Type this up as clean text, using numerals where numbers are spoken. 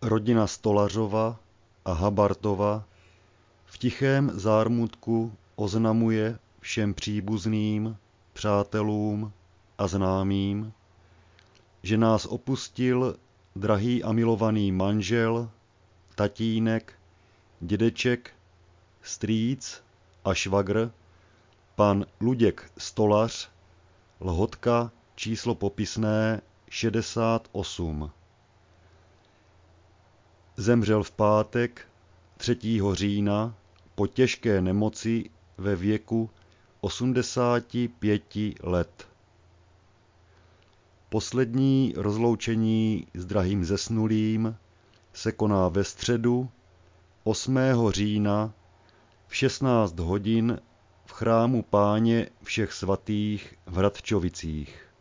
Rodina Stolařova a Habartova v tichém zármutku oznamuje všem příbuzným, přátelům a známým, že nás opustil drahý a milovaný manžel, tatínek, dědeček, strýc a švagr, pan Luděk Stolař, Lhotka, číslo popisné 68. Zemřel v pátek 3. října po těžké nemoci ve věku 85 let. Poslední rozloučení s drahým zesnulým se koná ve středu 8. října v 16 hodin v chrámu Páně všech svatých v Hradčovicích.